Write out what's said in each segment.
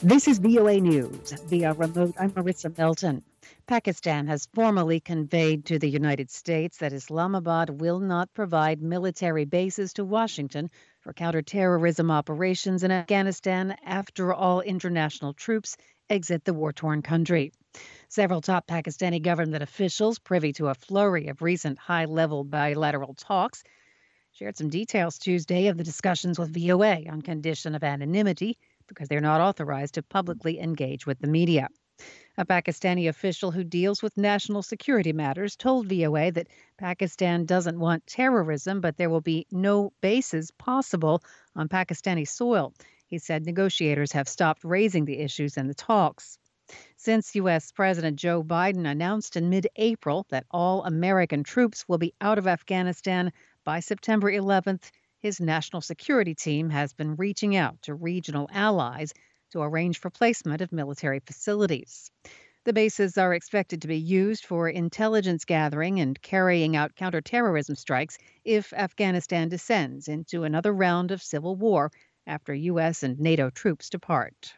This is VOA News via remote. I'm Marissa Melton. Pakistan has formally conveyed to the United States that Islamabad will not provide military bases to Washington for counterterrorism operations in Afghanistan after all international troops exit the war-torn country. Several top Pakistani government officials, privy to a flurry of recent high-level bilateral talks, shared some details Tuesday of the discussions with VOA on condition of anonymity because they're not authorized to publicly engage with the media. A Pakistani official who deals with national security matters told VOA that Pakistan doesn't want terrorism, but there will be no bases possible on Pakistani soil. He said negotiators have stopped raising the issues in the talks. Since U.S. President Joe Biden announced in mid-April that all American troops will be out of Afghanistan by September 11th, his national security team has been reaching out to regional allies to arrange for placement of military facilities. The bases are expected to be used for intelligence gathering and carrying out counterterrorism strikes if Afghanistan descends into another round of civil war after U.S. and NATO troops depart.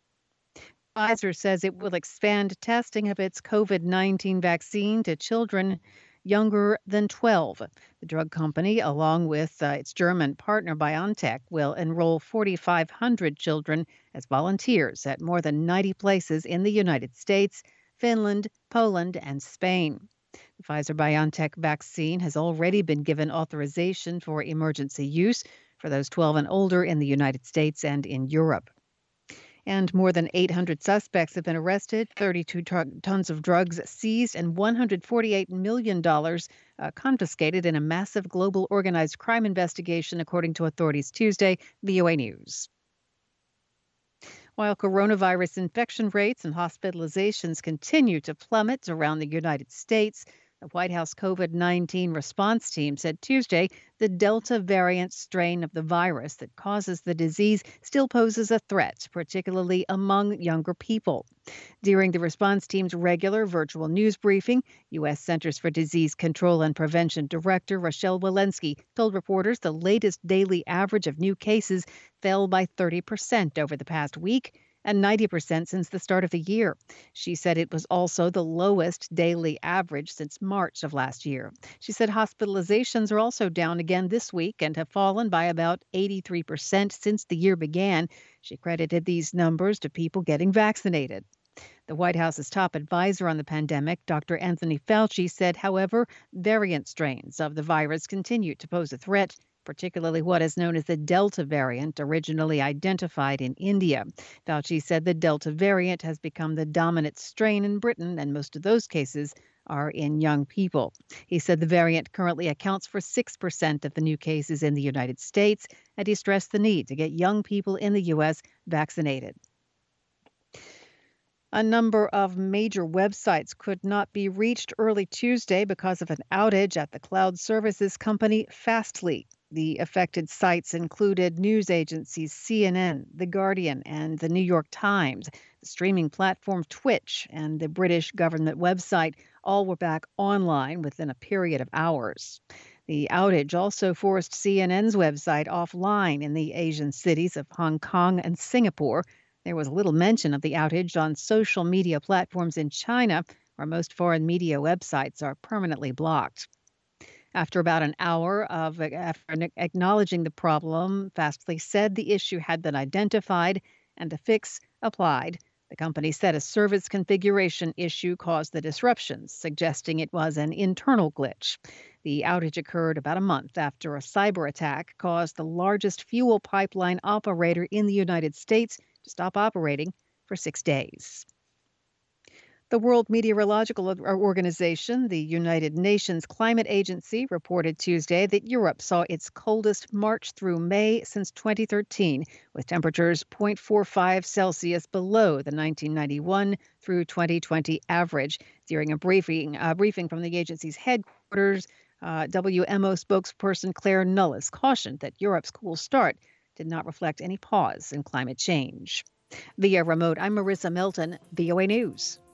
Pfizer says it will expand testing of its COVID-19 vaccine to children younger than 12. The drug company, along with its German partner BioNTech, will enroll 4,500 children as volunteers at more than 90 places in the United States, Finland, Poland, and Spain. The Pfizer-BioNTech vaccine has already been given authorization for emergency use for those 12 and older in the United States and in Europe. And more than 800 suspects have been arrested, 32 tons of drugs seized, and $148 million confiscated in a massive global organized crime investigation, according to authorities Tuesday, VOA News. While coronavirus infection rates and hospitalizations continue to plummet around the United States, the White House COVID-19 response team said Tuesday the Delta variant strain of the virus that causes the disease still poses a threat, particularly among younger people. During the response team's regular virtual news briefing, U.S. Centers for Disease Control and Prevention Director Rochelle Walensky told reporters the latest daily average of new cases fell by 30% over the past week and 90% since the start of the year. She said it was also the lowest daily average since March of last year. She said hospitalizations are also down again this week and have fallen by about 83% since the year began. She credited these numbers to people getting vaccinated. The White House's top advisor on the pandemic, Dr. Anthony Fauci, said, however, variant strains of the virus continue to pose a threat, particularly what is known as the Delta variant, originally identified in India. Fauci said the Delta variant has become the dominant strain in Britain, and most of those cases are in young people. He said the variant currently accounts for 6% of the new cases in the United States, and he stressed the need to get young people in the U.S. vaccinated. A number of major websites could not be reached early Tuesday because of an outage at the cloud services company Fastly. The affected sites included news agencies CNN, The Guardian, and The New York Times. The streaming platform Twitch and the British government website all were back online within a period of hours. The outage also forced CNN's website offline in the Asian cities of Hong Kong and Singapore. There was little mention of the outage on social media platforms in China, where most foreign media websites are permanently blocked. After about an hour of acknowledging the problem, Fastly said the issue had been identified and a fix applied. The company said a service configuration issue caused the disruptions, suggesting it was an internal glitch. The outage occurred about a month after a cyber attack caused the largest fuel pipeline operator in the United States to stop operating for 6 days. The World Meteorological Organization, the United Nations Climate Agency, reported Tuesday that Europe saw its coldest March through May since 2013, with temperatures 0.45 Celsius below the 1991 through 2020 average. During a briefing from the agency's headquarters, WMO spokesperson Claire Nullis cautioned that Europe's cool start did not reflect any pause in climate change. Via remote, I'm Marissa Melton, VOA News.